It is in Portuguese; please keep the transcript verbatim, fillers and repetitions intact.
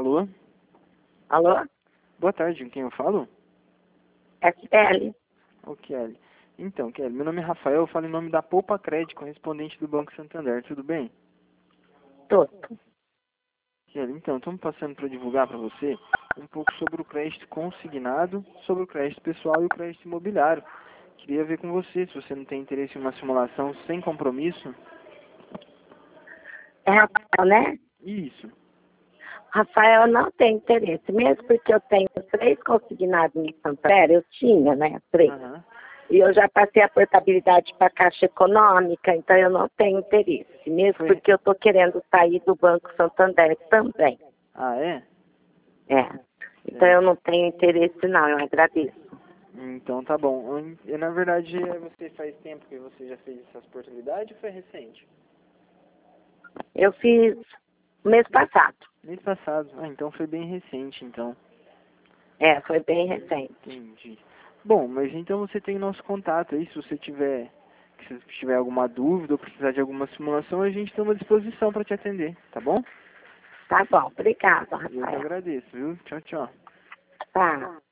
Alô? Alô? Boa tarde, com quem eu falo? É Kelly. Ô, Kelly. Então, Kelly, meu nome é Rafael, eu falo em nome da Poupa Crédito, correspondente do Banco Santander, tudo bem? Tudo. Kelly, então, estamos passando para divulgar para você um pouco sobre o crédito consignado, sobre o crédito pessoal e o crédito imobiliário. Queria ver com você se você não tem interesse em uma simulação sem compromisso. É Rafael, né? Isso. Rafael não tem interesse, mesmo porque eu tenho três consignados em Santander, eu tinha, né? Três. Aham. E eu já passei a portabilidade para a Caixa Econômica, então eu não tenho interesse, mesmo Foi. porque eu estou querendo sair do Banco Santander também. Ah, é? É. Então eu não tenho interesse não, eu agradeço. Então tá bom. E, na verdade, é você faz tempo que você já fez essas portabilidades ou foi recente? Eu fiz mês passado. Mês passado. Ah, então foi bem recente, então. É, foi bem recente. Entendi. Bom, mas então você tem nosso contato aí, se você tiver, se tiver alguma dúvida ou precisar de alguma simulação, a gente está à disposição para te atender, tá bom? Tá bom, obrigada, Eu que Rafael. agradeço, viu? Tchau, tchau. Tá.